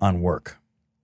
on work.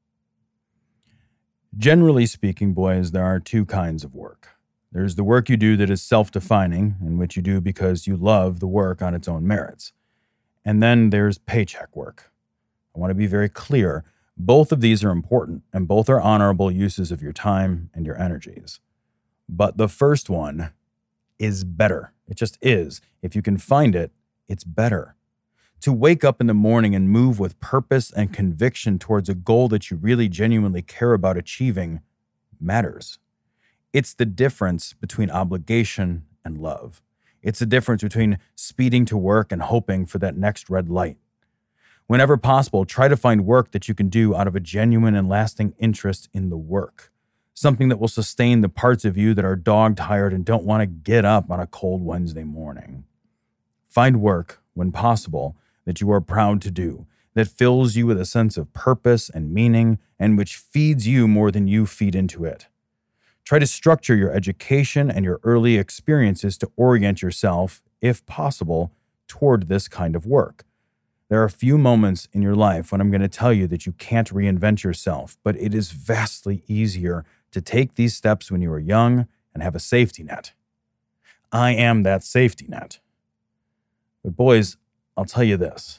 Generally speaking, boys, there are two kinds of work. There's the work you do that is self-defining, and which you do because you love the work on its own merits. And then there's paycheck work. I want to be very clear. Both of these are important, and both are honorable uses of your time and your energies. But the first one is better. It just is. If you can find it, it's better. To wake up in the morning and move with purpose and conviction towards a goal that you really genuinely care about achieving matters. It's the difference between obligation and love. It's the difference between speeding to work and hoping for that next red light. Whenever possible, try to find work that you can do out of a genuine and lasting interest in the work. Something that will sustain the parts of you that are dog-tired and don't want to get up on a cold Wednesday morning. Find work, when possible, that you are proud to do, that fills you with a sense of purpose and meaning, and which feeds you more than you feed into it. Try to structure your education and your early experiences to orient yourself, if possible, toward this kind of work. There are few moments in your life when I'm going to tell you that you can't reinvent yourself, but it is vastly easier to take these steps when you are young and have a safety net. I am that safety net. But boys, I'll tell you this.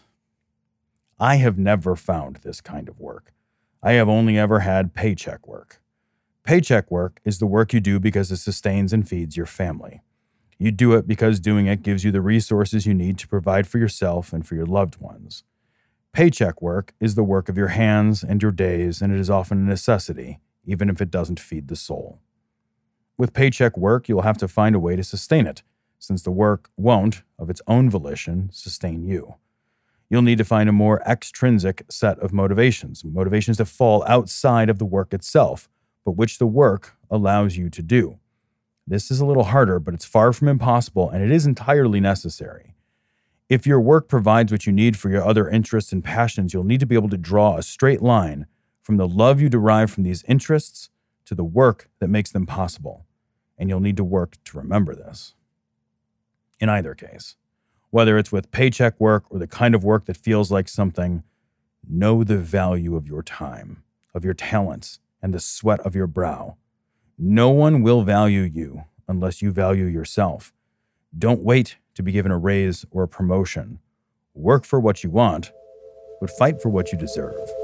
I have never found this kind of work. I have only ever had paycheck work. Paycheck work is the work you do because it sustains and feeds your family. You do it because doing it gives you the resources you need to provide for yourself and for your loved ones. Paycheck work is the work of your hands and your days, and it is often a necessity, even if it doesn't feed the soul. With paycheck work, you'll have to find a way to sustain it, since the work won't, of its own volition, sustain you. You'll need to find a more extrinsic set of motivations that fall outside of the work itself, but which the work allows you to do. This is a little harder, but it's far from impossible, and it is entirely necessary. If your work provides what you need for your other interests and passions, you'll need to be able to draw a straight line from the love you derive from these interests to the work that makes them possible, and you'll need to work to remember this. In either case, whether it's with paycheck work or the kind of work that feels like something, know the value of your time, of your talents, and the sweat of your brow. No one will value you unless you value yourself. Don't wait to be given a raise or a promotion. Work for what you want, but fight for what you deserve.